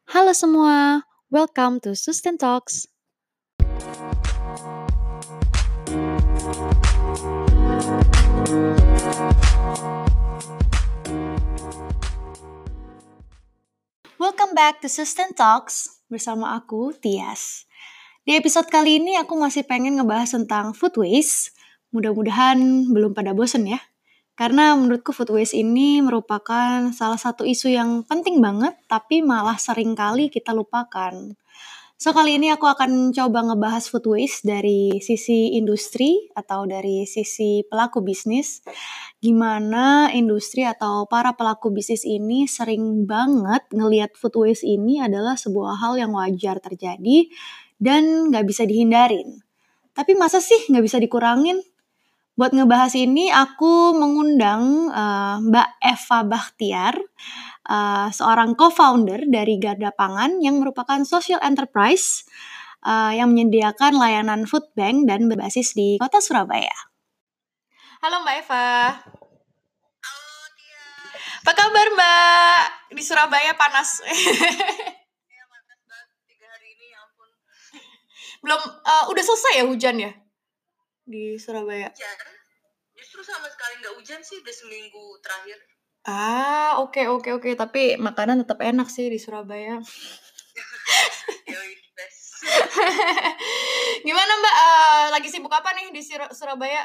Halo semua, welcome to Susten Talks. Welcome back to Susten Talks bersama aku, Tias. Di episode kali ini aku masih pengen ngebahas tentang food waste. Mudah-mudahan belum pada bosen ya. Karena menurutku food waste ini merupakan salah satu isu yang penting banget, tapi malah sering kali kita lupakan. So, kali ini aku akan coba ngebahas food waste dari sisi industri atau dari sisi pelaku bisnis. Gimana industri atau para pelaku bisnis ini sering banget ngelihat food waste ini adalah sebuah hal yang wajar terjadi dan nggak bisa dihindarin. Tapi masa sih nggak bisa dikurangin? Buat ngebahas ini, aku mengundang Mbak Eva Bakhtiar, seorang co-founder dari Garda Pangan yang merupakan social enterprise yang menyediakan layanan food bank dan berbasis di kota Surabaya. Halo Mbak Eva. Halo Tia. Apa kabar Mbak? Di Surabaya panas. Ya panas banget 3 hari ini, ya ampun. Belum, udah selesai ya hujan ya? Di Surabaya. Hujan? Justru sama sekali nggak hujan sih, udah seminggu terakhir. Oke. Tapi makanan tetap enak sih di Surabaya. Yoi, best. Gimana Mbak, lagi sibuk apa nih di Surabaya?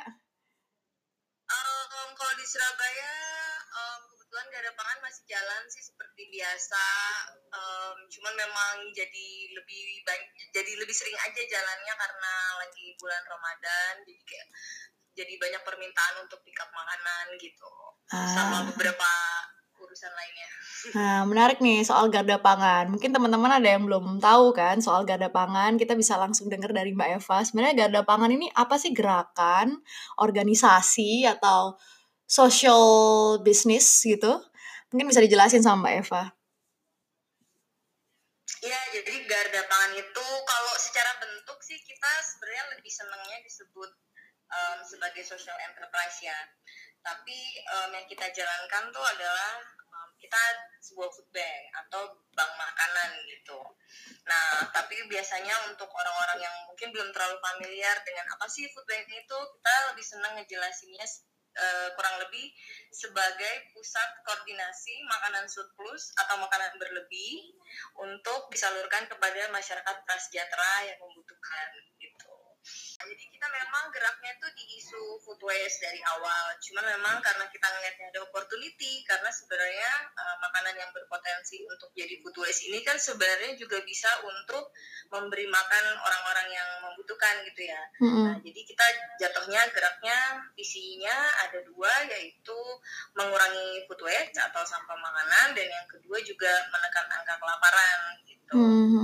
Kalau di Surabaya, kebetulan Garda Pangan masih jalan sih seperti biasa. Cuman memang jadi lebih sering aja jalannya karena lagi bulan Ramadan. Jadi banyak permintaan untuk pick up makanan gitu. Sama beberapa urusan lainnya. Nah, menarik nih soal Garda Pangan. Mungkin teman-teman ada yang belum tahu kan soal Garda Pangan. Kita bisa langsung dengar dari Mbak Eva. Sebenarnya Garda Pangan ini apa sih, gerakan, organisasi, atau social business gitu? Mungkin bisa dijelasin sama Mbak Eva. Ya, jadi Garda Pangan itu kalau secara bentuk sih kita sebenarnya lebih senangnya disebut sebagai social enterprise ya. Tapi yang kita jalankan tuh adalah kita sebuah food bank atau bank makanan gitu. Nah, tapi biasanya untuk orang-orang yang mungkin belum terlalu familiar dengan apa sih food bank itu, kita lebih senang ngejelasinnya kurang lebih sebagai pusat koordinasi makanan surplus atau makanan berlebih untuk disalurkan kepada masyarakat prasejahtera yang membutuhkan gitu. Jadi kita memang geraknya tuh di isu food waste dari awal. Cuman memang karena kita ngeliatnya ada opportunity, karena sebenarnya makanan yang berpotensi untuk jadi food waste ini kan sebenarnya juga bisa untuk memberi makan orang-orang yang membutuhkan gitu ya. Nah, jadi kita jatuhnya geraknya visinya ada dua, yaitu mengurangi food waste atau sampah makanan, dan yang kedua juga menekan angka kelaparan gitu.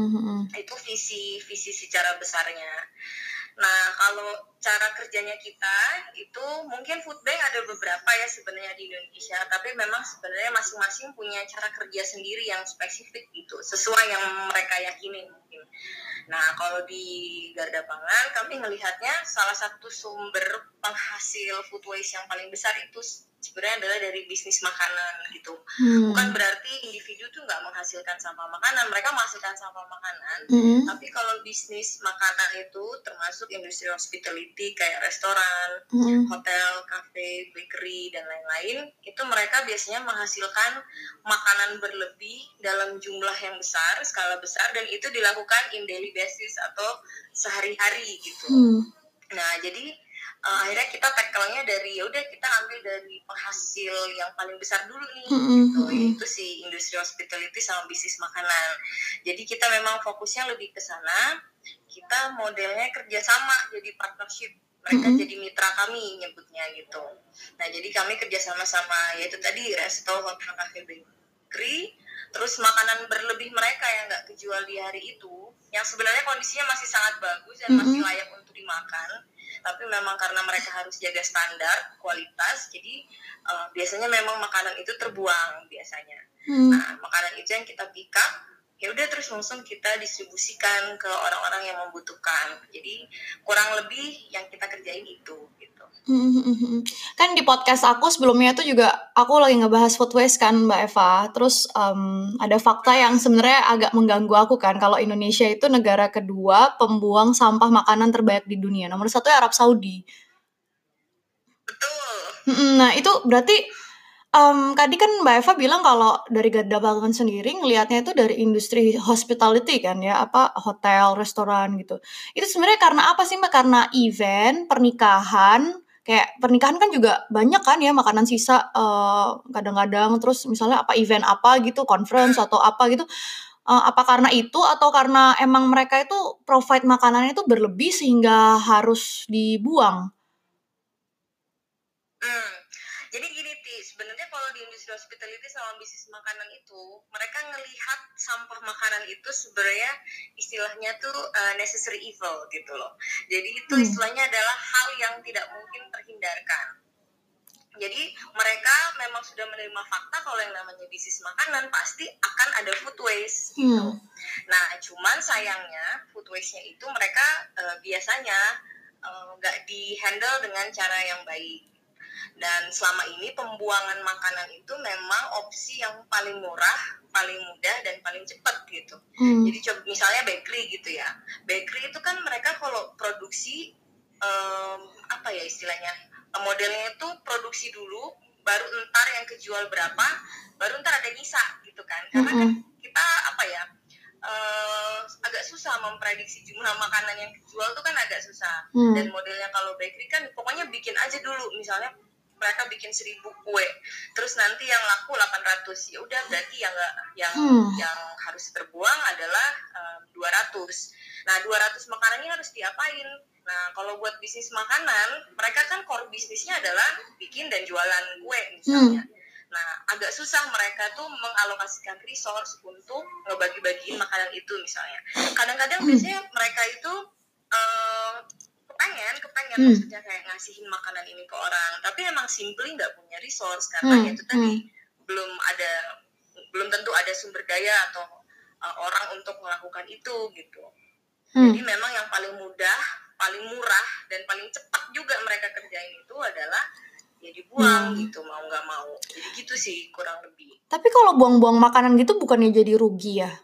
Itu visi secara besarnya. Nah, kalau cara kerjanya kita itu mungkin food bank ada beberapa ya sebenarnya di Indonesia, tapi memang sebenarnya masing-masing punya cara kerja sendiri yang spesifik gitu, sesuai yang mereka yakini mungkin. Nah, kalau di Garda Pangan kami melihatnya salah satu sumber penghasil food waste yang paling besar itu sebenarnya adalah dari bisnis makanan gitu. Bukan berarti individu tuh nggak menghasilkan sampah makanan, mereka menghasilkan sampah makanan. Tapi kalau bisnis makanan itu termasuk industri hospitality kayak restoran, hotel, cafe, bakery dan lain-lain, itu mereka biasanya menghasilkan makanan berlebih dalam jumlah yang besar, skala besar, dan itu dilakukan in daily basis atau sehari-hari gitu. Nah, jadi akhirnya kita tackle-nya dari yaudah kita ambil dari penghasil yang paling besar dulu nih gitu, yaitu si industri hospitality sama bisnis makanan. Jadi kita memang fokusnya lebih ke sana. Kita modelnya kerjasama, jadi partnership. Mereka jadi mitra kami nyebutnya gitu. Nah, jadi kami kerjasama sama yaitu tadi resto, hotel, cafe, bakery. Terus makanan berlebih mereka yang nggak kejual di hari itu, yang sebenarnya kondisinya masih sangat bagus dan masih layak untuk dimakan, tapi memang karena mereka harus jaga standar kualitas, jadi biasanya memang makanan itu terbuang biasanya. Nah, makanan itu yang kita pick up, ya udah terus langsung kita distribusikan ke orang-orang yang membutuhkan. Jadi kurang lebih yang kita kerjain itu gitu. Kan di podcast aku sebelumnya tuh juga aku lagi ngebahas food waste kan Mbak Eva. Terus ada fakta yang sebenarnya agak mengganggu aku kan. Kalau Indonesia itu negara kedua pembuang sampah makanan terbanyak di dunia. Nomor 1 Arab Saudi. Betul. Nah itu berarti tadi kan Mbak Eva bilang kalau dari Garda Pangan sendiri ngelihatnya itu dari industri hospitality kan ya, apa hotel, restoran gitu. Itu sebenarnya karena apa sih Mbak? Karena event, pernikahan, kayak pernikahan kan juga banyak kan ya makanan sisa kadang-kadang terus misalnya apa event apa gitu, conference atau apa gitu. Apa karena itu atau karena emang mereka itu provide makanannya itu berlebih sehingga harus dibuang? Jadi gini sebenarnya kalau di industri hospitality sama bisnis makanan itu mereka ngelihat sampah makanan itu sebenarnya istilahnya tuh necessary evil gitu loh. Jadi itu istilahnya adalah hal yang tidak mungkin terhindarkan. Jadi mereka memang sudah menerima fakta kalau yang namanya bisnis makanan pasti akan ada food waste gitu. Nah cuman sayangnya food waste-nya itu mereka biasanya nggak di-handle dengan cara yang baik. Dan selama ini pembuangan makanan itu memang opsi yang paling murah, paling mudah, dan paling cepat gitu. Jadi coba misalnya bakery gitu ya. Bakery itu kan mereka kalau produksi apa ya istilahnya, modelnya itu produksi dulu, baru ntar yang kejual berapa, baru ntar ada nyisa gitu kan. Karena kan kita apa ya, agak susah memprediksi jumlah makanan yang kejual tuh kan agak susah. Dan modelnya kalau bakery kan pokoknya bikin aja dulu, misalnya mereka bikin 1000 kue, terus nanti yang laku 800, ya udah berarti yang harus terbuang adalah 200. Nah 200 makanannya harus diapain? Nah kalau buat bisnis makanan, mereka kan core bisnisnya adalah bikin dan jualan kue misalnya. Nah agak susah mereka tuh mengalokasikan resource untuk ngebagi-bagiin makanan itu misalnya. Kadang-kadang biasanya mereka itu kepengen maksudnya kayak ngasihin makanan ini ke orang, tapi emang simply nggak punya resource karena itu tadi belum tentu ada sumber daya atau orang untuk melakukan itu gitu. Jadi memang yang paling mudah, paling murah, dan paling cepat juga mereka kerjain itu adalah ya dibuang gitu, mau nggak mau. Jadi gitu sih kurang lebih. Tapi kalau buang-buang makanan gitu bukannya jadi rugi ya?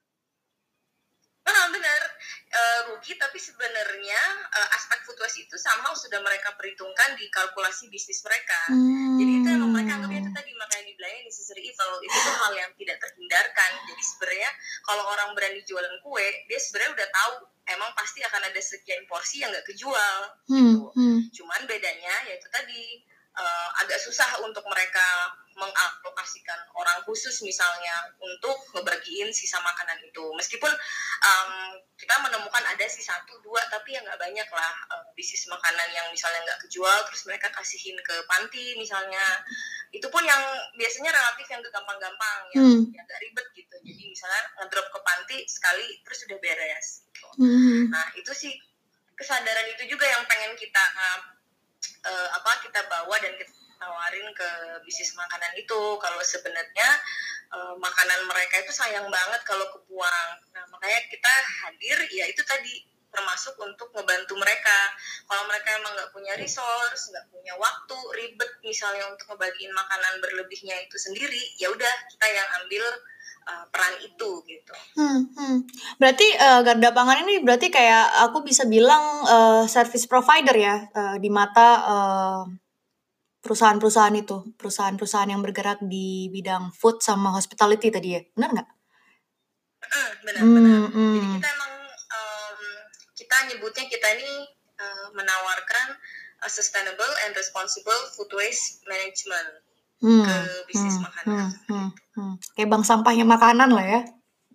Benar, rugi, tapi sebenarnya aspek food waste itu sama sudah mereka perhitungkan di kalkulasi bisnis mereka. Jadi itu emang mereka anggapnya itu tadi, makanya dibilangnya necessary evil. Itu tuh hal yang tidak terhindarkan. Jadi sebenarnya kalau orang berani jualan kue, dia sebenarnya udah tahu emang pasti akan ada sekian porsi yang nggak kejual gitu. Cuman bedanya yaitu tadi agak susah untuk mereka mengalokasikan orang khusus misalnya untuk ngebagiin sisa makanan itu. Meskipun kita menemukan ada sih 1, 2, tapi ya nggak banyak lah bisnis makanan yang misalnya nggak kejual terus mereka kasihin ke panti misalnya. Itu pun yang biasanya relatif yang gampang-gampang, yang agak ribet gitu. Jadi misalnya ngedrop ke panti sekali terus udah beres gitu. Nah itu sih kesadaran itu juga yang pengen kita kita bawa dan kita tawarin ke bisnis makanan itu, kalau sebenarnya makanan mereka itu sayang banget kalau kebuang. Nah makanya kita hadir ya itu tadi, termasuk untuk ngebantu mereka. Kalau mereka emang nggak punya resource, nggak punya waktu, ribet misalnya untuk ngebagiin makanan berlebihnya itu sendiri, ya udah kita yang ambil peran itu gitu. Berarti Garda Pangan ini berarti kayak aku bisa bilang service provider ya di mata perusahaan-perusahaan itu, perusahaan-perusahaan yang bergerak di bidang food sama hospitality tadi ya, benar nggak? Benar. Jadi kita emang kita nyebutnya kita ini menawarkan sustainable and responsible food waste management ke bisnis makanan. Kayak bank sampahnya makanan lah ya.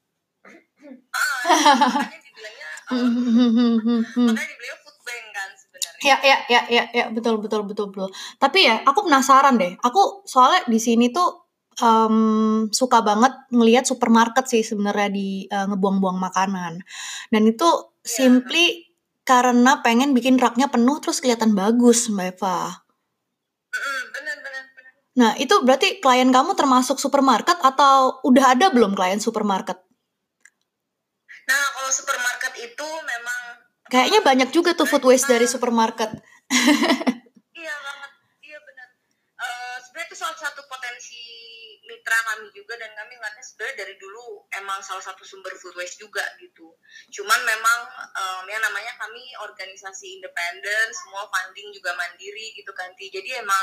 Makanya dibilangnya food bank kan sebenarnya. Ya, betul. Tapi ya, aku penasaran deh. Aku soalnya di sini tuh suka banget ngelihat supermarket sih sebenarnya di ngebuang-buang makanan. Dan itu simply karena pengen bikin raknya penuh terus kelihatan bagus, Mbak Eva. Benar. Nah, itu berarti klien kamu termasuk supermarket atau udah ada belum klien supermarket? Nah, kalau supermarket itu memang Kayaknya banyak juga tuh food waste dari kita supermarket. iya banget, iya benar. Sebenarnya itu salah satu potensi mitra kami juga, dan kami ngeliatnya sebenarnya dari dulu emang salah satu sumber food waste juga gitu. Cuman memang yang namanya kami organisasi independen, semua funding juga mandiri gitu kan. Jadi emang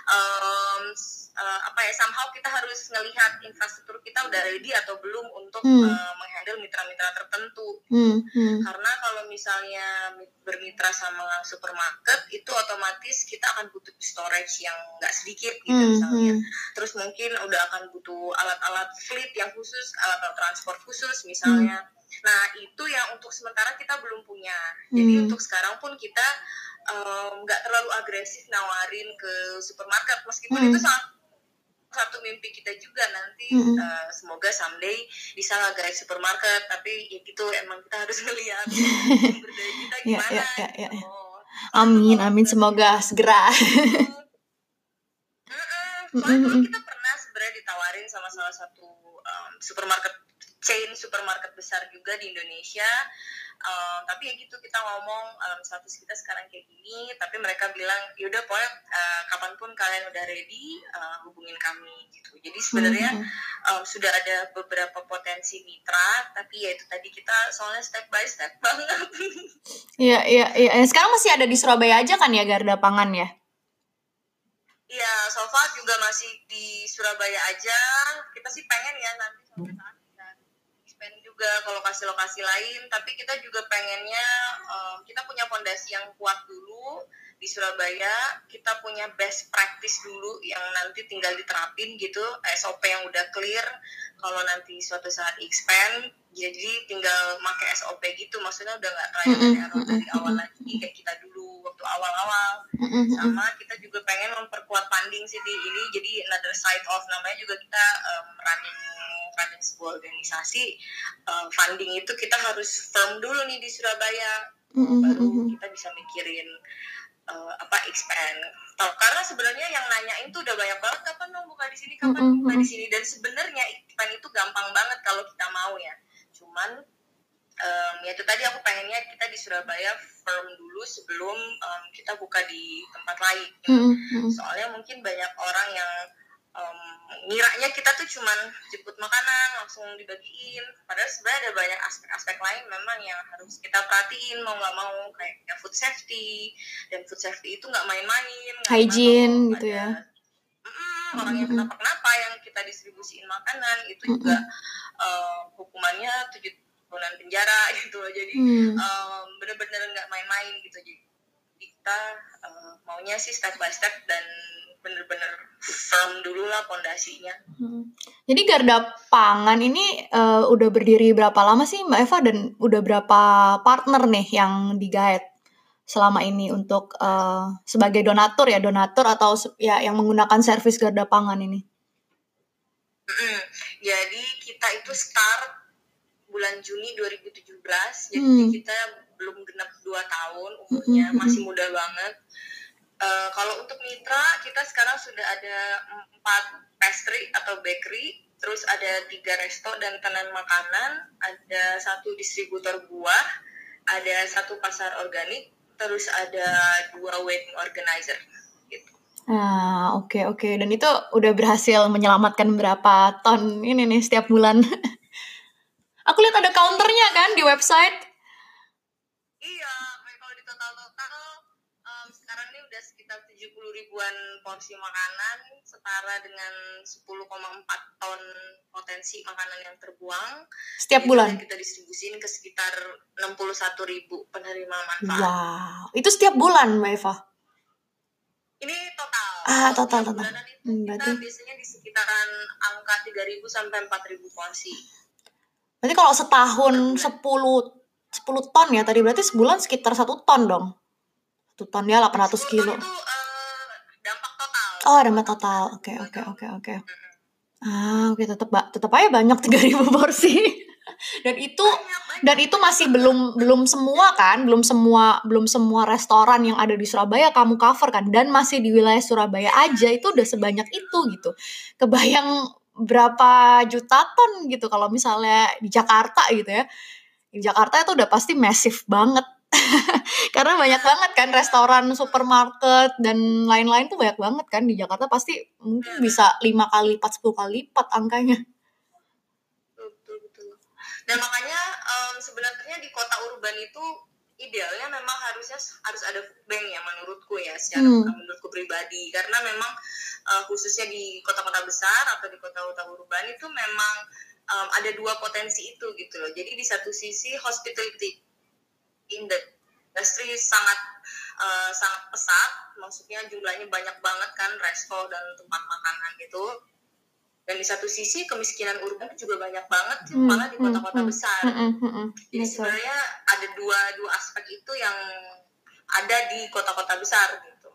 somehow kita harus ngelihat infrastruktur kita udah ready atau belum untuk menghandle mitra-mitra tertentu. Karena kalau misalnya bermitra sama supermarket itu otomatis kita akan butuh storage yang nggak sedikit gitu misalnya. Terus mungkin udah akan butuh alat-alat fleet yang khusus, alat-alat transport khusus misalnya. Nah itu yang untuk sementara kita belum punya. Jadi untuk sekarang pun kita nggak terlalu agresif nawarin ke supermarket, meskipun itu sangat satu mimpi kita juga nanti. Semoga someday bisa nge-guide supermarket, tapi ya gitu, emang kita harus melihat sumber daya kita gimana gitu. Amin, semoga segera. Soalnya dulu kita pernah sebenarnya ditawarin sama salah satu supermarket besar juga di Indonesia. Tapi ya gitu, kita ngomong status kita sekarang kayak gini, tapi mereka bilang yaudah pokoknya kapanpun kalian udah ready hubungin kami gitu. Jadi sebenarnya sudah ada beberapa potensi mitra, tapi ya itu tadi kita soalnya step by step banget. Iya. Sekarang masih ada di Surabaya aja kan ya Garda Pangan ya? Iya, so far juga masih di Surabaya aja. Kita sih pengen ya nanti suatu saat bisa expand juga ke lokasi-lokasi lain. Tapi kita juga pengennya kita punya fondasi yang kuat dulu di Surabaya. Kita punya best practice dulu yang nanti tinggal diterapin gitu. SOP yang udah clear. Kalau nanti suatu saat expand, jadi tinggal pakai SOP gitu. Maksudnya udah nggak trial and error dari awal lagi kayak kita dulu waktu awal-awal. Sama kita juga pengen memperkuat funding sih di ini. Jadi another side of, namanya juga kita running sebuah organisasi. Funding itu kita harus firm dulu nih di Surabaya, baru kita bisa mikirin expand. Karena sebenarnya yang nanyain tuh udah banyak banget, kapan dong buka di sini, kapan buka di sini. Dan sebenarnya expand itu gampang banget kalau kita mau ya. Cuman ya itu tadi, aku pengennya kita di Surabaya firm dulu sebelum kita buka di tempat lain. Soalnya mungkin banyak orang yang ngiranya kita tuh cuman jemput makanan langsung dibagiin, padahal sebenarnya ada banyak aspek-aspek lain memang yang harus kita perhatiin mau nggak mau, kayak food safety. Dan food safety itu nggak main-main, hygiene gitu ya. Orang yang kenapa yang kita distribusiin makanan itu juga hukumannya 7 bulan penjara gitu loh. Jadi bener-bener nggak main-main gitu. Jadi kita maunya sih step by step dan bener-bener firm dulu lah pondasinya. Jadi Garda Pangan ini udah berdiri berapa lama sih Mbak Eva, dan udah berapa partner nih yang di-guide selama ini untuk sebagai donatur atau ya yang menggunakan servis Garda Pangan ini? Jadi kita itu start bulan Juni 2017, jadi kita belum genap 2 tahun umurnya, masih muda banget. Kalau untuk mitra, kita sekarang sudah ada 4 pastry atau bakery, terus ada 3 resto dan tenan makanan, ada 1 distributor buah, ada 1 pasar organik, terus ada 2 wedding organizer gitu. Oke. Dan itu udah berhasil menyelamatkan berapa ton ini nih setiap bulan? Aku lihat ada counternya kan di website. Iya, kalau di total sekarang ini udah sekitar 70 ribuan porsi makanan, setara dengan 10,4 ton potensi makanan yang terbuang setiap bulan. Kita distribusiin ke sekitar 61 ribu penerima manfaat. Wow, itu setiap bulan Mbak Eva? Ini total. Total. Bulanan itu kita biasanya di sekitaran angka 3.000 sampai 4.000 porsi. Berarti kalau setahun 10 ton ya tadi, berarti sebulan sekitar 1 ton dong. 1 ton ya 800 kilo. Itu dampak total. Dampak total. Oke. Oke, tetap aja banyak 3.000 porsi. Dan itu masih belum semua kan, belum semua restoran yang ada di Surabaya kamu cover kan, dan masih di wilayah Surabaya aja itu udah sebanyak itu gitu. Kebayang berapa juta ton gitu kalau misalnya di Jakarta gitu ya. Di Jakarta itu udah pasti massive banget. Karena banyak banget kan restoran, supermarket, dan lain-lain tuh banyak banget kan di Jakarta. Pasti mungkin bisa 5 kali lipat, 10 kali lipat angkanya. Betul. Dan makanya sebenarnya di kota urban itu idealnya memang harus ada food bank ya menurutku ya, secara menurutku pribadi, karena memang khususnya di kota-kota besar atau di kota-kota urban itu memang ada dua potensi itu gitu loh. Jadi di satu sisi hospitality industry sangat pesat, maksudnya jumlahnya banyak banget kan, resto dan tempat makanan gitu. Dan di satu sisi kemiskinan urban juga banyak banget sih, malah di kota-kota besar. Jadi sebenarnya ada dua aspek itu yang ada di kota-kota besar gitu.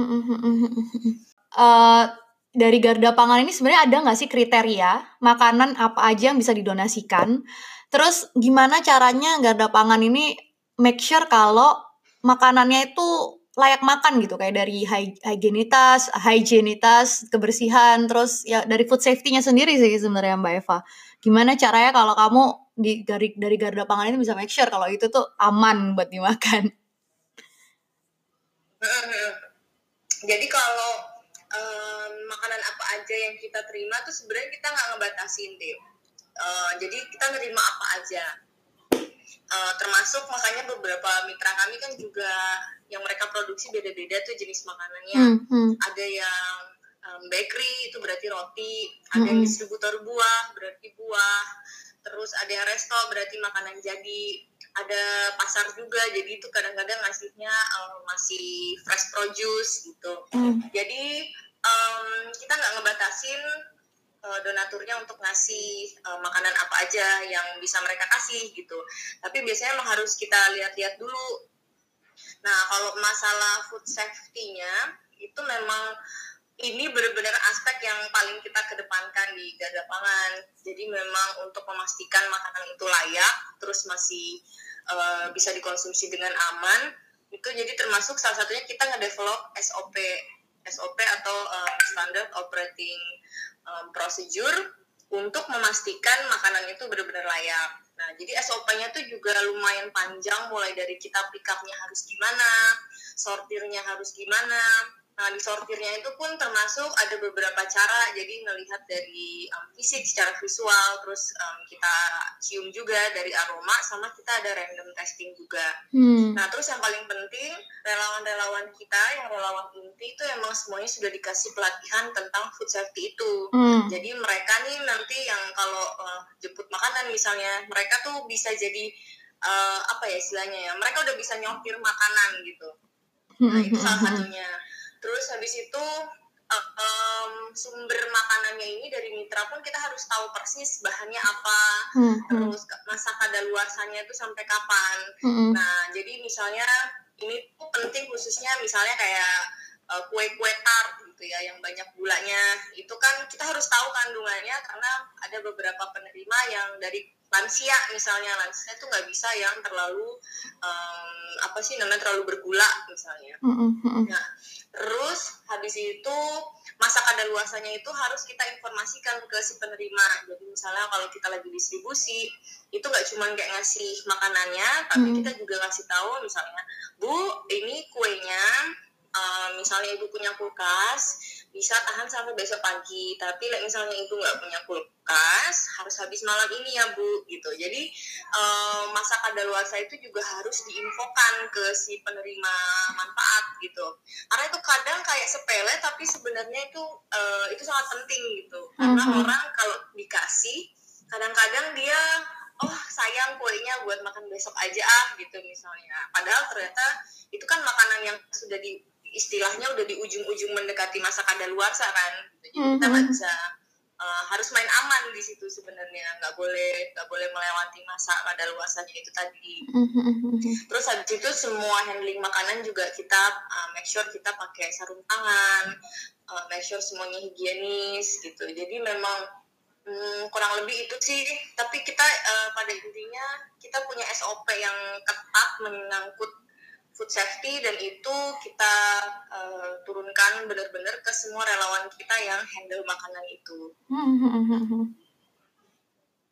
Dari Garda Pangan ini sebenarnya ada nggak sih kriteria makanan apa aja yang bisa didonasikan? Terus gimana caranya Garda Pangan ini make sure kalau makanannya itu layak makan gitu, kayak dari higienitas, kebersihan, terus ya dari food safety-nya sendiri sih sebenarnya Mbak Eva. Gimana caranya kalau kamu dari Garda Pangan ini bisa make sure kalau itu tuh aman buat dimakan? Jadi kalau makanan apa aja yang kita terima tuh sebenarnya kita nggak ngebatasin deh. Jadi kita nerima apa aja. Termasuk makanya beberapa mitra kami kan juga yang mereka produksi beda-beda tuh jenis makanannya. Ada yang bakery itu berarti roti, ada yang distributor buah berarti buah, terus ada yang resto berarti makanan jadi, ada pasar juga jadi itu kadang-kadang ngasihnya masih fresh produce gitu. Jadi kita nggak ngebatasin donaturnya untuk ngasih makanan apa aja yang bisa mereka kasih gitu. Tapi biasanya emang harus kita lihat-lihat dulu. Nah, kalau masalah food safety-nya itu memang ini benar-benar aspek yang paling kita kedepankan di Garda Pangan. Jadi memang untuk memastikan makanan itu layak, terus masih bisa dikonsumsi dengan aman, itu jadi termasuk salah satunya kita ngedevelop SOP atau Standard Operating Procedure untuk memastikan makanan itu benar-benar layak. Nah, jadi SOP-nya tuh juga lumayan panjang, mulai dari kita pick up-nya harus gimana, sortirnya harus gimana. Nah, di sortirnya itu pun termasuk ada beberapa cara, jadi ngelihat dari fisik secara visual, terus kita cium juga dari aroma, sama kita ada random testing juga. Nah, terus yang paling penting, relawan-relawan kita, yang relawan inti itu emang semuanya sudah dikasih pelatihan tentang food safety itu. Jadi mereka nih nanti yang kalau jemput makanan misalnya, mereka tuh bisa jadi apa ya istilahnya ya, mereka udah bisa nyortir makanan gitu. Nah, itu salah satunya. Terus habis itu sumber makanannya ini dari mitra pun kita harus tahu persis bahannya apa, terus masa kadaluarsanya itu sampai kapan. Nah, jadi misalnya ini tuh penting khususnya misalnya kayak kue-kue tart gitu ya, yang banyak gulanya, itu kan kita harus tahu kandungannya, karena ada beberapa penerima yang dari lansia misalnya, lansia itu nggak bisa yang terlalu terlalu bergula misalnya. Nah, terus habis itu masa kadaluarsanya itu harus kita informasikan ke si penerima. Jadi misalnya kalau kita lagi distribusi, itu nggak cuma kayak ngasih makanannya, tapi kita juga ngasih tahu misalnya, Bu, ini kuenya misalnya ibu punya kulkas, bisa tahan sampai besok pagi, tapi misalnya ibu nggak punya kulkas, harus habis malam ini ya Bu, gitu. Jadi masa kadaluarsa itu juga harus diinfokan ke si penerima manfaat gitu, karena itu kadang kayak sepele tapi sebenarnya itu sangat penting gitu, karena orang kalau dikasih kadang-kadang dia sayang kuenya buat makan besok aja gitu misalnya, padahal ternyata itu kan makanan yang sudah istilahnya udah di ujung-ujung mendekati masa kadaluarsa kan, jadi kita nggak bisa harus main aman di situ sebenarnya, nggak boleh melewati masa kadaluarsanya itu tadi. Terus habis itu semua handling makanan juga kita make sure kita pakai sarung tangan, make sure semuanya higienis gitu. Jadi memang kurang lebih itu sih, tapi kita pada intinya kita punya SOP yang ketat menyangkut food safety, dan itu kita turunkan benar-benar ke semua relawan kita yang handle makanan itu.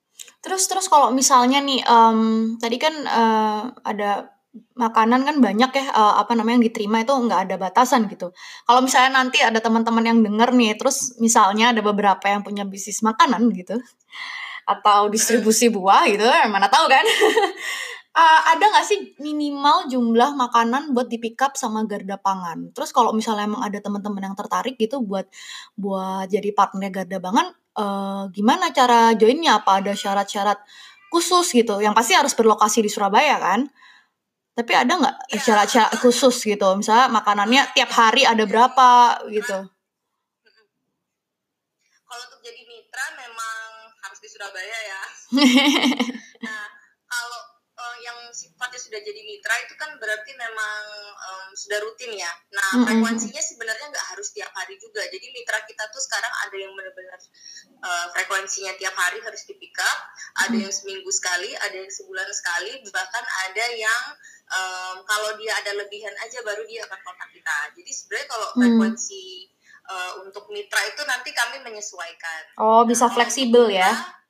Terus kalau misalnya nih, tadi kan ada makanan kan banyak ya, apa namanya, yang diterima itu nggak ada batasan gitu. Kalau misalnya nanti ada teman-teman yang denger nih, terus misalnya ada beberapa yang punya bisnis makanan gitu, atau distribusi buah gitu, mana tahu kan. Ada nggak sih minimal jumlah makanan buat di-pick up sama Garda Pangan? Terus kalau misalnya emang ada teman-teman yang tertarik gitu buat jadi partner Garda Pangan, gimana cara join-nya? Apa ada syarat-syarat khusus gitu? Yang pasti harus berlokasi di Surabaya kan? Tapi ada nggak Ya, syarat-syarat khusus gitu? Misalnya makanannya tiap hari ada berapa gitu? kalau untuk jadi mitra memang harus di Surabaya ya. Nah, kalau yang sifatnya sudah jadi mitra itu kan berarti memang sudah rutin ya. Nah, frekuensinya sebenarnya nggak harus tiap hari juga. Jadi mitra kita tuh sekarang ada yang benar-benar frekuensinya tiap hari harus di pick up, ada yang seminggu sekali, ada yang sebulan sekali, bahkan ada yang kalau dia ada lebihan aja baru dia akan kontak kita. Jadi sebenarnya kalau frekuensi untuk mitra itu nanti kami menyesuaikan. Oh, bisa fleksibel ya?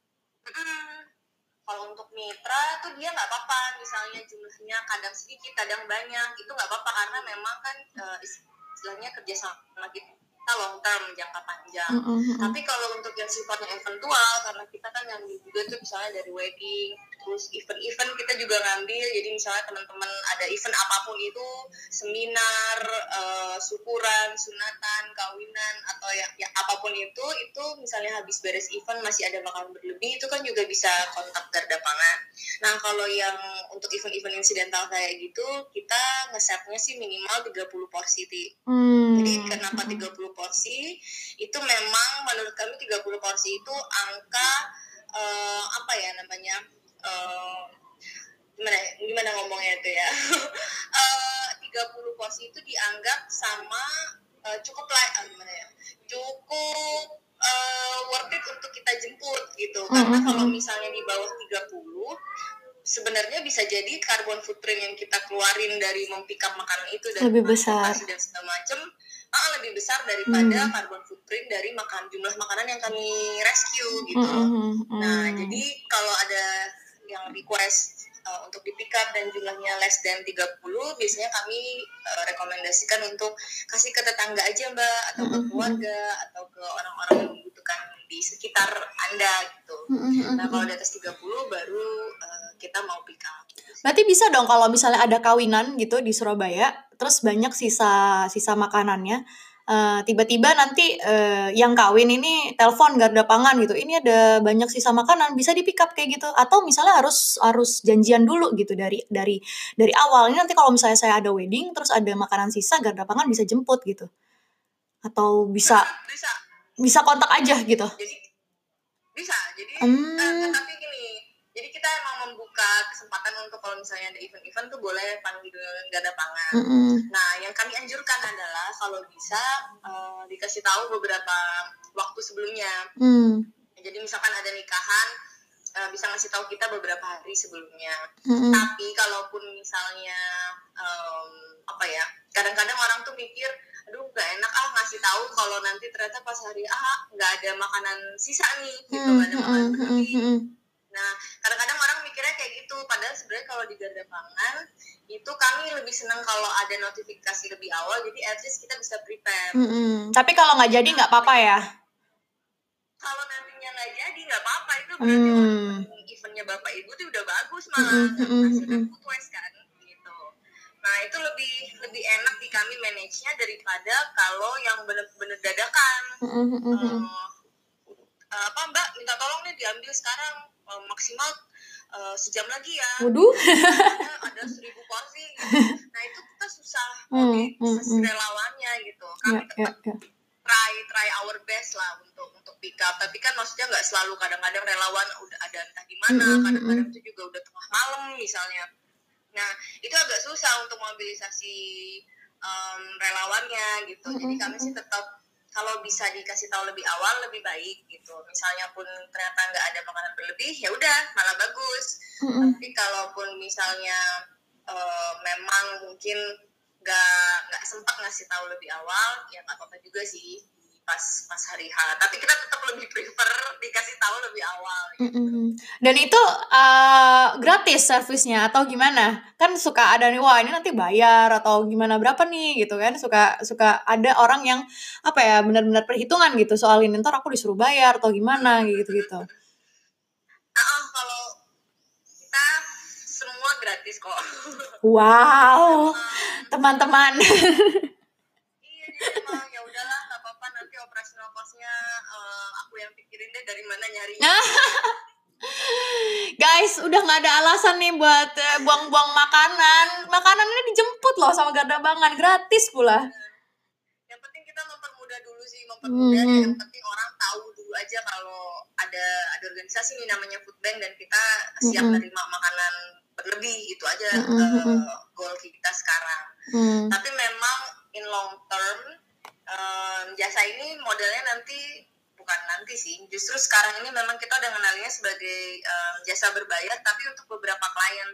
Kalau untuk mitra tuh dia nggak apa-apa, misalnya jumlahnya kadang sedikit, kadang banyak, itu nggak apa-apa karena memang kan istilahnya kerja sama kita long term, jangka panjang. Tapi kalau untuk yang sifatnya eventual, karena kita kan ngambil juga tuh misalnya dari wedding, terus event-event kita juga ngambil, jadi misalnya teman-teman ada event apapun itu, seminar, syukuran, sunatan, kawinan, atau ya apapun itu misalnya habis beres event masih ada makanan berlebih, itu kan juga bisa kontak Garda Pangan. Nah, kalau yang untuk event-event insidental kayak gitu, kita nge-setnya sih minimal 30 porsi, Jadi kenapa 30 porsi? Itu memang menurut kami 30 porsi itu angka apa ya namanya? Gimana ngomongnya itu ya? 30 porsi itu dianggap sama cukup gimana ya? Cukup worth it untuk kita jemput gitu. Karena kalau misalnya di bawah 30 sebenarnya bisa jadi carbon footprint yang kita keluarin dari mempick up makanan itu dari lebih besar dan segala macam lebih besar daripada carbon footprint dari jumlah makanan yang kami rescue gitu. Nah, jadi kalau ada yang request untuk di pick up dan jumlahnya less than 30, biasanya kami rekomendasikan untuk kasih ke tetangga aja Mbak, atau ke keluarga, atau ke orang-orang yang membutuhkan di sekitar Anda gitu. Nah, kalau di atas 30 baru kita mau pick up. Berarti bisa dong kalau misalnya ada kawinan gitu di Surabaya, terus banyak sisa makanannya, tiba-tiba nanti yang kawin ini telepon Garda Pangan gitu, ini ada banyak sisa makanan, bisa di pick up kayak gitu, atau misalnya harus janjian dulu gitu dari awal. Ini nanti kalau misalnya saya ada wedding terus ada makanan sisa, Garda Pangan bisa jemput gitu, atau bisa kontak aja gitu. Jadi bisa, tapi gini, jadi kita emang membuka kesempatan untuk kalau misalnya ada event-event tuh boleh panggil Garda Pangan. Nah, yang kami anjurkan adalah kalau bisa dikasih tahu beberapa waktu sebelumnya. Jadi misalkan ada nikahan, bisa ngasih tahu kita beberapa hari sebelumnya. Tapi kalaupun misalnya apa ya, kadang-kadang orang tuh mikir, aduh nggak enak ngasih tahu kalau nanti ternyata pas hari nggak ada makanan sisa nih gitu, nggak ada makanan berlebih. Nah, kadang-kadang orang mikirnya kayak gitu, padahal sebenarnya kalau di Garda Pangan itu kami lebih senang kalau ada notifikasi lebih awal, jadi at least kita bisa prepare. Tapi kalau nggak jadi nggak apa-apa ya? Kalau nantinya nggak jadi nggak apa-apa, itu berarti eventnya Bapak Ibu tuh udah bagus malah, menghasilkan food waste kan gitu. Nah, itu lebih enak di kami manage-nya daripada kalau yang benar-benar dadakan. Apa Mbak, minta tolong nih diambil sekarang, maksimal sejam lagi ya. Waduh. Ada 1000 porsi gitu. Nah, itu kita susah mobilisasi relawannya gitu. Kami tetap try our best lah untuk pick up. Tapi kan maksudnya nggak selalu, kadang-kadang relawan udah ada entah di mana, kadang-kadang itu juga udah tengah malam misalnya. Nah, itu agak susah untuk mobilisasi relawannya gitu. Jadi kami sih tetap kalau bisa dikasih tahu lebih awal lebih baik gitu. Misalnya pun ternyata nggak ada makanan berlebih, ya udah malah bagus. Tapi kalaupun misalnya memang mungkin nggak sempat ngasih tahu lebih awal, ya nggak apa-apa juga sih. pas hari H. Tapi kita tetap lebih prefer dikasih tahu lebih awal. Dan itu gratis servisnya atau gimana? Kan suka ada nih, wah ini nanti bayar atau gimana berapa nih gitu kan? Suka ada orang yang apa ya benar-benar perhitungan gitu soal ini, ntar aku disuruh bayar atau gimana gitu. Kalau kita semua gratis kok. Wow, teman-teman. Iya, jadi emang ya udahlah, nggak apa-apa, nanti operasional cost-nya aku yang pikirin deh dari mana nyarinya. Guys, udah nggak ada alasan nih buat buang-buang makanan. Makanan ini dijemput loh sama Gardabangan, gratis pula. Yang penting kita mempermudah dulu sih, yang penting orang tahu dulu aja kalau ada organisasi nih namanya Food Bank dan kita siap menerima makanan berlebih, itu aja goal kita sekarang. Tapi memang in long term jasa ini modelnya justru sekarang ini memang kita udah mengenalinya sebagai jasa berbayar tapi untuk beberapa klien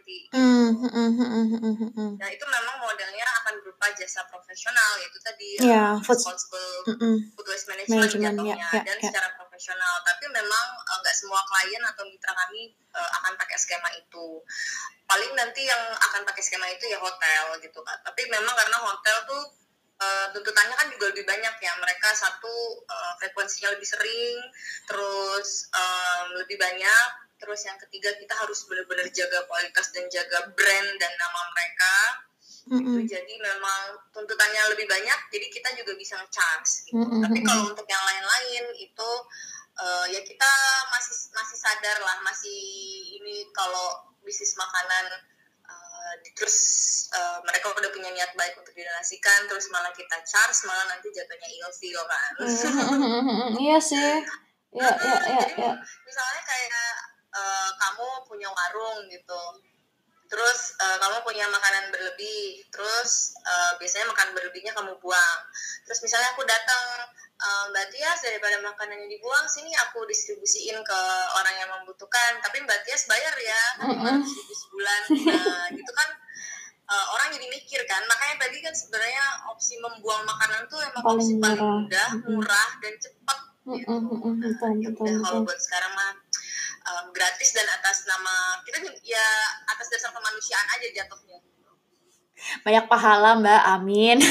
Nah itu memang modelnya akan berupa jasa profesional, yaitu tadi responsible food waste management jatuhnya, dan secara profesional. Tapi memang nggak semua klien atau mitra kami akan pakai skema itu. Paling nanti yang akan pakai skema itu ya hotel gitu kan. Tapi memang karena hotel tuh tuntutannya kan juga lebih banyak ya, mereka frekuensinya lebih sering, terus lebih banyak, terus yang ketiga kita harus benar-benar jaga kualitas dan jaga brand dan nama mereka gitu. Jadi memang tuntutannya lebih banyak, jadi kita juga bisa nge-charge gitu. Tapi kalau untuk yang lain-lain itu ya kita masih sadar lah, ini kalau bisnis makanan terus mereka udah punya niat baik untuk didonasikan, terus malah kita charge, malah nanti jatuhnya ilfeel kan. Iya sih. Ya. Misalnya kayak kamu punya warung gitu, terus kamu punya makanan berlebih, terus biasanya makanan berlebihnya kamu buang. Terus misalnya aku datang, Mbak Tias, daripada makanannya dibuang, sini aku distribusiin ke orang yang membutuhkan, tapi Mbak Tias bayar ya, kan 500.000 sebulan. Gitu kan orang jadi mikir kan. Makanya tadi kan sebenarnya opsi membuang makanan tuh emang opsi paling mudah, murah, dan cepat gitu. Betul. Kalau buat sekarang mah gratis dan atas nama kita ya, atas dasar kemanusiaan aja jatuhnya. Banyak pahala Mbak, amin.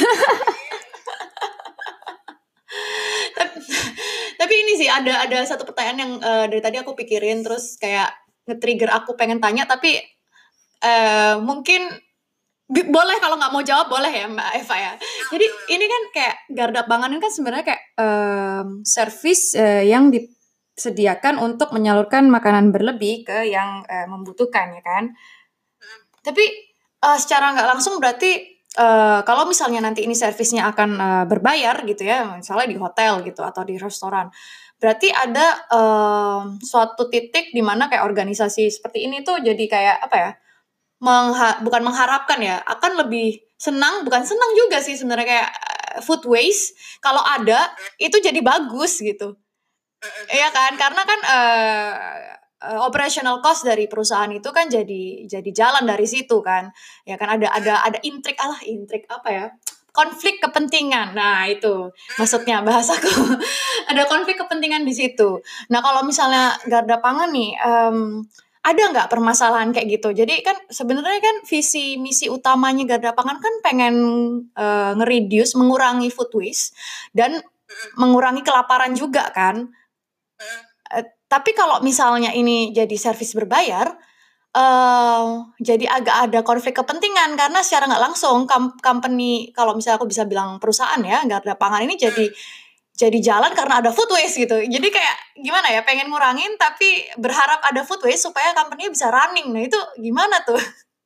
Tapi ini sih ada satu pertanyaan yang dari tadi aku pikirin terus kayak nge-trigger aku pengen tanya, tapi mungkin boleh kalau nggak mau jawab boleh ya Mbak Eva ya. Jadi ini kan kayak Gardapangan ini kan sebenarnya kayak service yang disediakan untuk menyalurkan makanan berlebih ke yang membutuhkan ya kan. Tapi secara nggak langsung berarti kalau misalnya nanti ini servisnya akan berbayar gitu ya, misalnya di hotel gitu atau di restoran, berarti ada suatu titik di mana kayak organisasi seperti ini tuh jadi kayak apa ya, bukan mengharapkan ya, akan lebih bukan senang juga sih sebenarnya, kayak food waste kalau ada itu jadi bagus gitu. Iya kan, karena kan operational cost dari perusahaan itu kan jadi jalan dari situ kan. Ya kan ada intrik apa ya? Konflik kepentingan. Nah, itu maksudnya bahasaku. Ada konflik kepentingan di situ. Nah, kalau misalnya Gardapangan nih ada nggak permasalahan kayak gitu? Jadi kan sebenarnya kan visi misi utamanya Gardapangan kan pengen nge-reduce, mengurangi food waste dan mengurangi kelaparan juga kan. Tapi kalau misalnya ini jadi servis berbayar, jadi agak ada konflik kepentingan karena secara nggak langsung company, kalau misalnya aku bisa bilang perusahaan ya, Gardapangan ini jadi jalan karena ada food waste gitu. Jadi kayak gimana ya, pengen ngurangin tapi berharap ada food waste supaya company bisa running. Nah itu gimana tuh?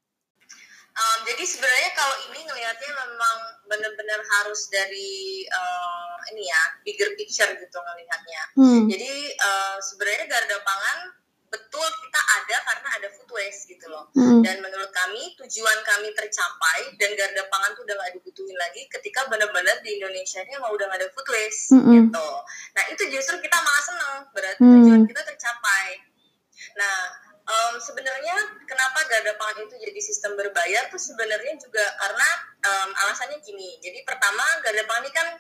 Jadi sebenarnya kalau ini ngelihatnya memang benar-benar harus dari ini ya, bigger picture gitu ngelihatnya. Jadi sebenarnya Gardapangan betul kita ada karena ada food waste gitu loh. Dan menurut kami tujuan kami tercapai dan Gardapangan tuh udah gak dibutuhin lagi ketika benar-benar di Indonesia ini emang udah gak ada food waste gitu. Nah itu justru kita malah seneng, berarti tujuan kita tercapai. Nah sebenarnya kenapa Gardapangan itu jadi sistem berbayar tuh sebenarnya juga karena alasannya gini. Jadi pertama Gardapangan ini kan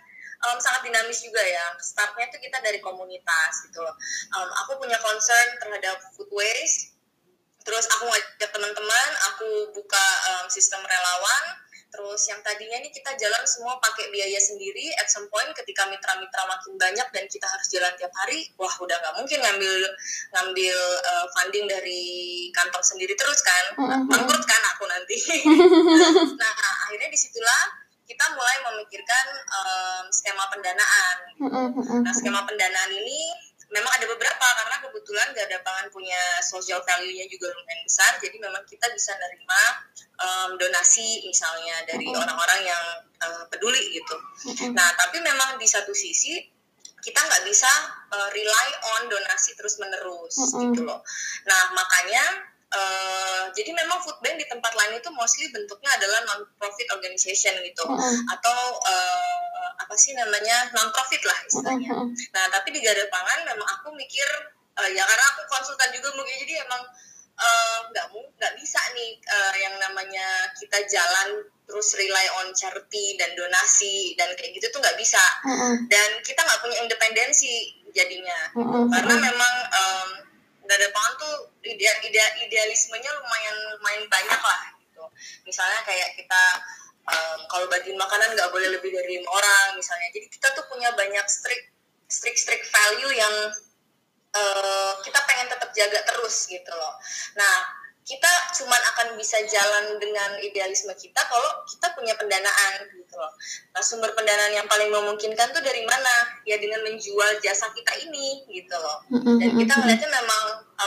sangat dinamis juga ya. Startnya tuh kita dari komunitas gitu loh. Aku punya concern terhadap food waste. Terus aku ngajak teman-teman, aku buka sistem relawan. Terus yang tadinya nih kita jalan semua pakai biaya sendiri, at some point ketika mitra-mitra makin banyak dan kita harus jalan tiap hari, wah udah nggak mungkin ngambil funding dari kantong sendiri terus kan, bangkrut kan aku nanti. Nah akhirnya disitulah kita mulai memikirkan skema pendanaan. Nah skema pendanaan ini memang ada beberapa karena kebetulan Garda Pangan punya social value-nya juga lumayan besar, jadi memang kita bisa nerima donasi misalnya dari orang-orang yang peduli gitu. Nah tapi memang di satu sisi kita nggak bisa rely on donasi terus menerus gitu loh. Nah makanya jadi memang food bank di tempat lain itu mostly bentuknya adalah non-profit organization gitu, atau apa sih namanya, non-profit lah istilahnya. Nah tapi di Garda Pangan memang aku mikir ya karena aku konsultan juga mungkin, jadi emang nggak bisa nih yang namanya kita jalan terus rely on charity dan donasi dan kayak gitu tuh nggak bisa. Dan kita nggak punya independensi jadinya karena memang Garda Pangan tuh idealismenya lumayan banyak lah gitu. Misalnya kayak kita kalau bagiin makanan nggak boleh lebih dari 5 orang misalnya. Jadi kita tuh punya banyak strict value yang kita pengen tetap jaga terus gitu loh. Nah kita cuman akan bisa jalan dengan idealisme kita kalau kita punya pendanaan gitu loh. Nah sumber pendanaan yang paling memungkinkan tuh dari mana? Ya dengan menjual jasa kita ini gitu loh. Dan kita melihatnya memang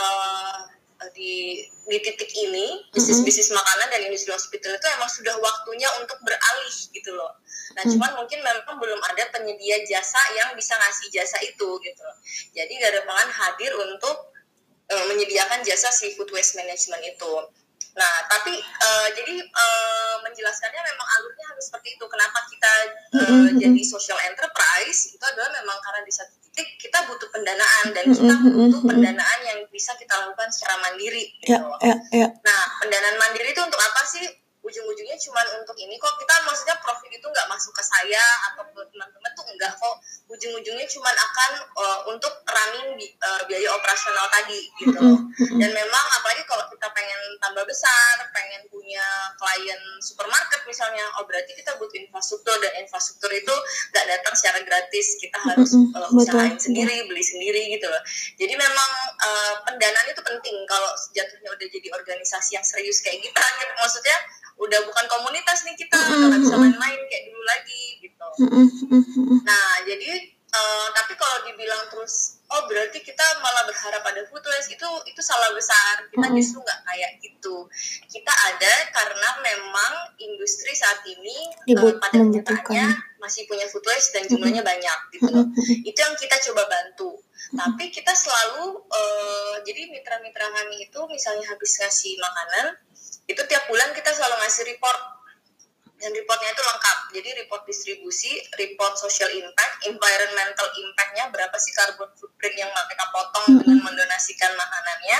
di titik ini bisnis makanan dan industri hospital itu emang sudah waktunya untuk beralih gitu loh. Nah cuman mungkin memang belum ada penyedia jasa yang bisa ngasih jasa itu gitu loh. Jadi Garda Pangan hadir untuk menyediakan jasa seafood waste management itu. Nah, tapi jadi menjelaskannya memang alurnya harus seperti itu. Kenapa kita jadi social enterprise itu adalah memang karena di satu titik kita butuh pendanaan dan kita butuh pendanaan yang bisa kita lakukan secara mandiri. Gitu. Nah, pendanaan mandiri itu untuk apa sih? Ujung-ujungnya cuma untuk ini kok. Kita maksudnya profit itu nggak masuk ke saya atau ke teman-teman tuh enggak kok. Ujung-ujungnya cuma akan untuk running biaya operasional tadi gitu loh. Dan memang apalagi kalau kita pengen tambah besar, pengen punya klien supermarket misalnya, oh berarti kita butuh infrastruktur, dan infrastruktur itu nggak datang secara gratis. Kita harus usahain sendiri, beli sendiri gitu loh. Jadi memang pendanaan itu penting kalau jatuhnya udah jadi organisasi yang serius kayak kita gitu. Maksudnya udah bukan komunitas nih kita, nggak bisa main-main kayak dulu lagi gitu. Nah jadi tapi kalau dibilang terus oh berarti kita malah berharap ada food waste, itu salah besar. Kita justru nggak kayak gitu. Kita ada karena memang industri saat ini pada kenyataannya masih punya food waste dan jumlahnya banyak gitu loh. Itu yang kita coba bantu. Tapi kita selalu jadi mitra-mitra kami itu misalnya habis ngasih makanan itu tiap bulan kita selalu ngasih report, dan reportnya itu lengkap. Jadi report distribusi, report social impact, environmental impact-nya berapa sih carbon footprint yang mereka potong dengan mendonasikan makanannya,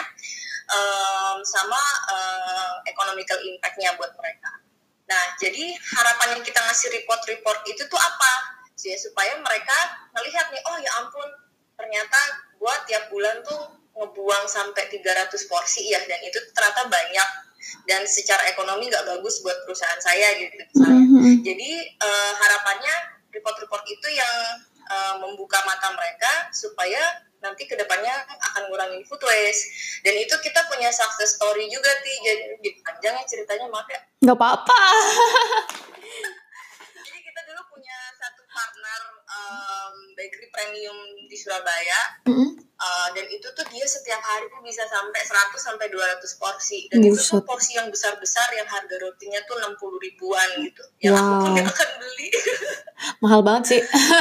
sama economical impact-nya buat mereka. Nah jadi harapannya kita ngasih report itu tuh apa? Supaya mereka melihat nih, oh ya ampun ternyata gua tiap bulan tuh ngebuang sampai 300 porsi ya, dan itu ternyata banyak dan secara ekonomi nggak bagus buat perusahaan saya gitu misalnya. Jadi harapannya report-report itu yang membuka mata mereka supaya nanti kedepannya akan ngurangin food waste. Dan itu kita punya success story juga jadi panjang ya ceritanya, maaf ya. Nggak apa-apa. Jadi kita dulu punya satu partner bakery premium di Surabaya. Dan itu tuh dia setiap hari tuh bisa sampai 100 sampai 200 porsi. Dan itu tuh porsi yang besar-besar yang harga rotinya tuh 60 ribuan gitu. Yang aku pun gak akan beli. Mahal banget sih.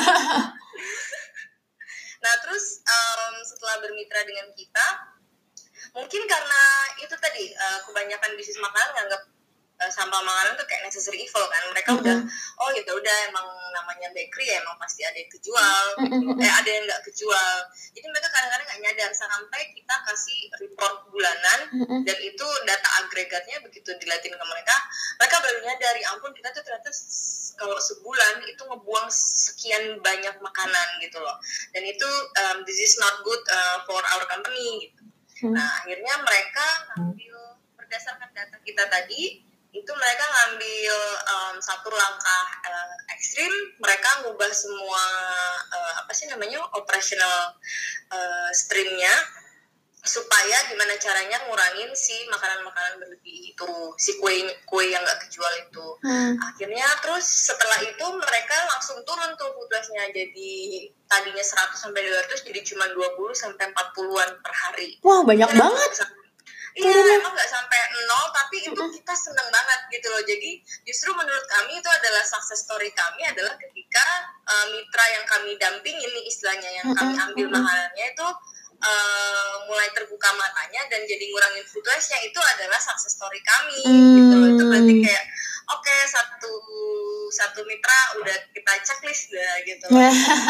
Nah terus setelah bermitra dengan kita, mungkin karena itu tadi kebanyakan bisnis makanan nganggap sampah makanan tuh kayak necessary evil kan. Mereka udah oh ya udah emang namanya bakery ya emang pasti ada yang kejual gitu. Ada yang nggak kejual. Jadi mereka kadang-kadang nggak nyadar sampai kita kasih report bulanan dan itu data agregatnya begitu dilatin ke mereka baru nyadar, ya ampun kita tuh ternyata kalau sebulan itu ngebuang sekian banyak makanan gitu loh, dan itu this is not good for our company gitu. Nah akhirnya mereka ngambil berdasarkan data kita tadi, itu mereka ngambil satu langkah ekstrim, mereka ngubah semua operational streamnya, supaya gimana caranya ngurangin si makanan-makanan berlebih itu, si kue yang nggak kejual itu. Akhirnya terus setelah itu mereka langsung turun tuh food waste-nya, jadi tadinya 100-200 jadi cuma 20-40-an per hari. Wah, banyak banget. Iya, emang nggak sampai 0, tapi itu kita seneng banget gitu loh. Jadi justru menurut kami itu adalah success story kami, adalah ketika mitra yang kami dampingin nih istilahnya, yang kami ambil makanannya itu mulai terbuka matanya dan jadi ngurangin food waste-nya, itu adalah success story kami gitu loh. Itu berarti kayak oke, satu mitra udah kita checklist dah gitu loh.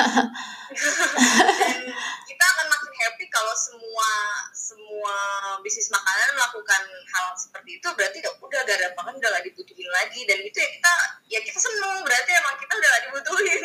Dan kita akan makin happy kalau semua bisnis makanan melakukan hal seperti itu, berarti udah Garda Pangan udah gak dibutuhin lagi, dan itu ya kita seneng, berarti emang kita udah gak dibutuhin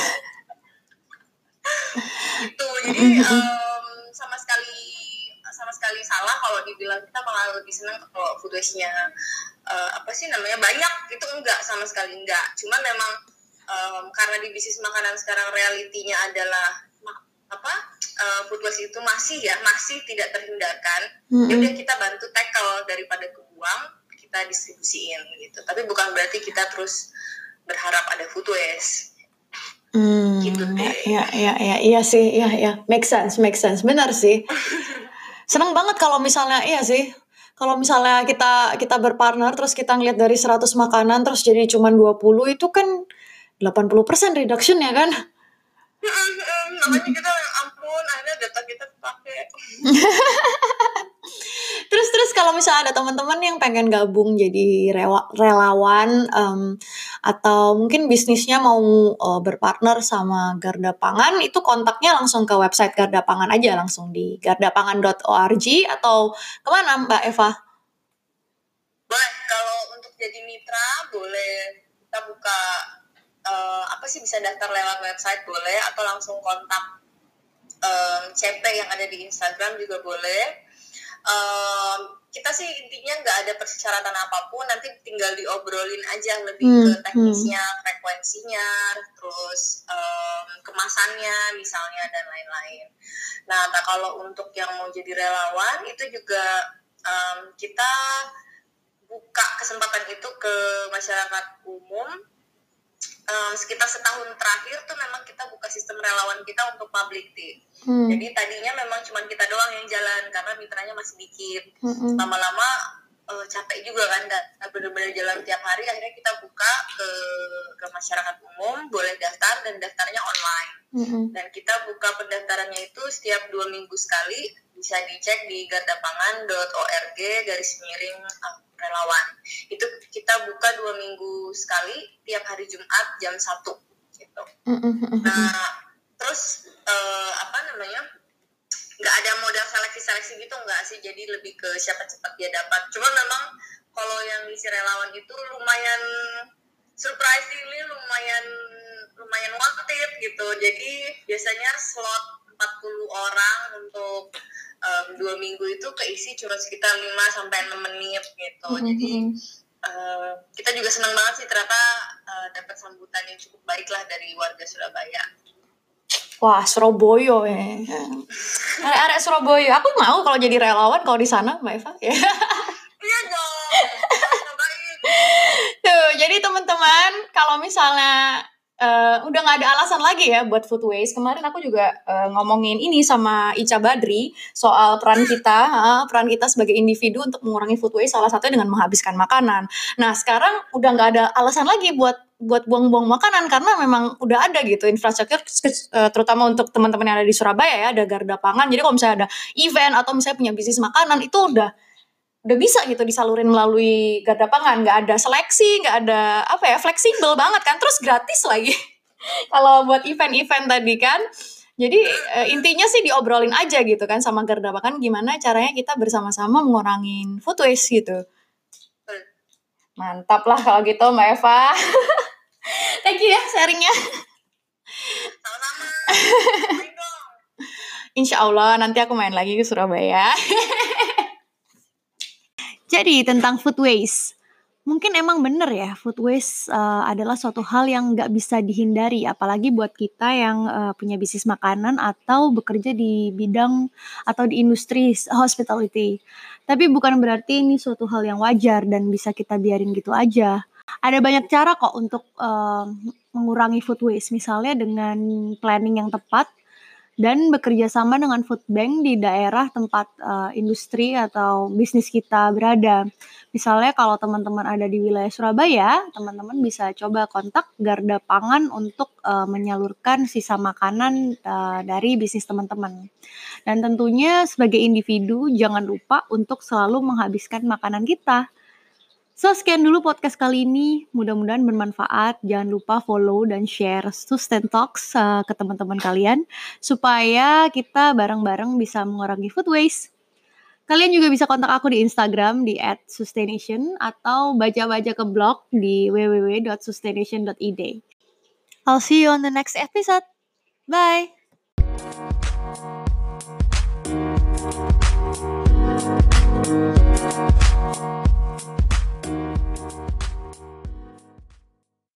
gitu. Jadi sama sekali salah kalau dibilang kita malah lebih senang kalau food waste-nya banyak, itu enggak, sama sekali enggak. Cuman memang karena di bisnis makanan sekarang realitinya adalah food waste itu masih tidak terhindarkan. Ya udah kita bantu tackle, daripada kebuang kita distribusiin gitu. Tapi bukan berarti kita terus berharap ada food waste. Gitu deh. Iya sih, make sense, benar sih. Seneng banget kalau misalnya, iya sih, kalau misalnya kita berpartner terus kita ngeliat dari 100 makanan terus jadi cuma 20, itu kan 80% reduction ya kan. Namanya kita, ampun, akhirnya data kita pakai. Terus kalau misalnya ada teman-teman yang pengen gabung jadi relawan atau mungkin bisnisnya mau berpartner sama Garda Pangan, itu kontaknya langsung ke website Garda Pangan aja, langsung di gardapangan.org, atau kemana Mbak Eva? Boleh, kalau untuk jadi mitra boleh kita buka bisa daftar lewat website boleh, atau langsung kontak CP yang ada di Instagram juga boleh. Kita sih intinya nggak ada persyaratan apapun, nanti tinggal diobrolin aja lebih ke teknisnya, frekuensinya, terus kemasannya misalnya, dan lain-lain. Nah, kalau untuk yang mau jadi relawan itu juga kita buka kesempatan itu ke masyarakat umum. Sekitar setahun terakhir tuh memang kita buka sistem relawan kita untuk public tea. Jadi tadinya memang cuma kita doang yang jalan karena mitranya masih dikit. Lama-lama capek juga kan, benar-benar jalan tiap hari. Akhirnya kita buka ke masyarakat umum, boleh daftar, dan daftarnya online. Dan kita buka pendaftarannya itu setiap 2 minggu sekali, bisa dicek di gardapangan.org/relawan. Itu kita buka 2 minggu sekali, tiap hari Jumat jam 1 gitu. Nah, terus nggak ada modal seleksi gitu, nggak sih, jadi lebih ke siapa cepat dia dapat. Cuma memang kalau yang isi relawan itu lumayan surprisingly lumayan worth it gitu. Jadi biasanya slot 40 orang untuk 2 minggu itu keisi cuma sekitar 5-6 menit gitu. Jadi kita juga senang banget sih, ternyata dapat sambutan yang cukup baik lah dari warga Surabaya. Wah, Surabaya ya. Arek Surabaya. Aku mau kalau jadi relawan kalau di sana, Mbak Eva. Iya dong. Tuh, jadi teman-teman, kalau misalnya udah nggak ada alasan lagi ya buat food waste. Kemarin aku juga ngomongin ini sama Ica Badri soal peran kita sebagai individu untuk mengurangi food waste, salah satunya dengan menghabiskan makanan. Nah, sekarang udah nggak ada alasan lagi buat buang-buang makanan, karena memang udah ada gitu infrastruktur, terutama untuk teman-teman yang ada di Surabaya ya, ada Garda Pangan. Jadi kalau misalnya ada event atau misalnya punya bisnis makanan, itu udah bisa gitu disalurin melalui Garda Pangan, nggak ada seleksi, nggak ada fleksibel banget kan, terus gratis lagi kalau buat event-event tadi kan. Jadi intinya sih diobrolin aja gitu kan sama Garda Pangan, gimana caranya kita bersama-sama mengurangi food waste gitu. Mantap lah kalau gitu Mbak Eva. Thank you ya sharingnya. Sama-sama. Main dong. Insya Allah nanti aku main lagi ke Surabaya. Jadi tentang food waste. Mungkin emang bener ya, food waste adalah suatu hal yang nggak bisa dihindari, apalagi buat kita yang punya bisnis makanan atau bekerja di bidang atau di industri hospitality. Tapi bukan berarti ini suatu hal yang wajar dan bisa kita biarin gitu aja. Ada banyak cara kok untuk mengurangi food waste, misalnya dengan planning yang tepat, dan bekerja sama dengan food bank di daerah tempat industri atau bisnis kita berada. Misalnya kalau teman-teman ada di wilayah Surabaya, teman-teman bisa coba kontak Garda Pangan untuk menyalurkan sisa makanan dari bisnis teman-teman. Dan tentunya sebagai individu jangan lupa untuk selalu menghabiskan makanan kita. So, sekian dulu podcast kali ini. Mudah-mudahan bermanfaat. Jangan lupa follow dan share Sustain Talks ke teman-teman kalian supaya kita bareng-bareng bisa mengurangi food waste. Kalian juga bisa kontak aku di Instagram di @sustaination atau baca-baca ke blog di www.sustaination.id. I'll see you on the next episode. Bye!